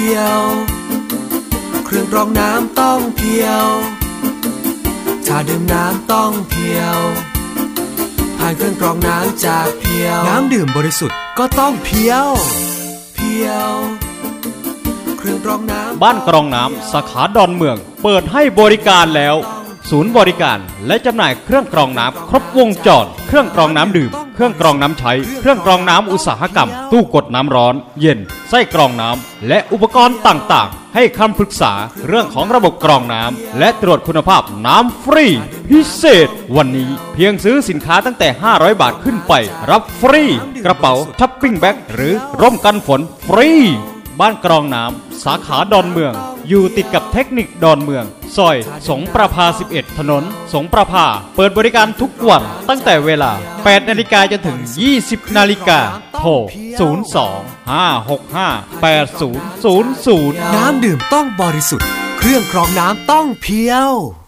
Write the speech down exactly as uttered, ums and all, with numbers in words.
พียวเครื่องกรองน้ำต้องเพียวถ้าดื่มน้ำต้องเพียวผ่านเครื่องกรองน้ำจากเพียวน้ำดื่มบริสุทธิ์ก็ต้องเพียวเพียวเครื่องกรองน้ำบ้านกรองน้ำสาขาดอนเมืองเปิดให้บริการแล้วศูนย์บริการและจำหน่ายเครื่องกรองน้ำครบวงจรเครื่องกรองน้ำดื่มเครื่องกรองน้ำใช้เครื่องกรองน้ำอุตสาหกรรมตู้กดน้ำร้อนเย็นไส้กรองน้ำและอุปกรณ์ต่างๆให้คำปรึกษาเรื่องของระบบกรองน้ำและตรวจคุณภาพน้ำฟรีพิเศษวันนี้เพียงซื้อสินค้าตั้งแต่ห้าร้อยบาทขึ้นไปรับฟรีกระเป๋าช้อปปิ้งแบ็คหรือร่มกันฝนฟรีบ้านกรองน้ำสาขาดอนเมืองอยู่ติดกับเทคนิคดอนเมืองซอยสงประภาสิบเอ็ดถนนสงประภาเปิดบริการทุกวันตั้งแต่เวลาแปดนาฬิกาจนถึงยี่สิบนาฬิกาโทรศูนย์ สอง ห้า หก ห้า แปด ศูนย์ ศูนย์ ศูนย์น้ำดื่มต้องบริสุทธิ์เครื่องกรองน้ำต้องเพียว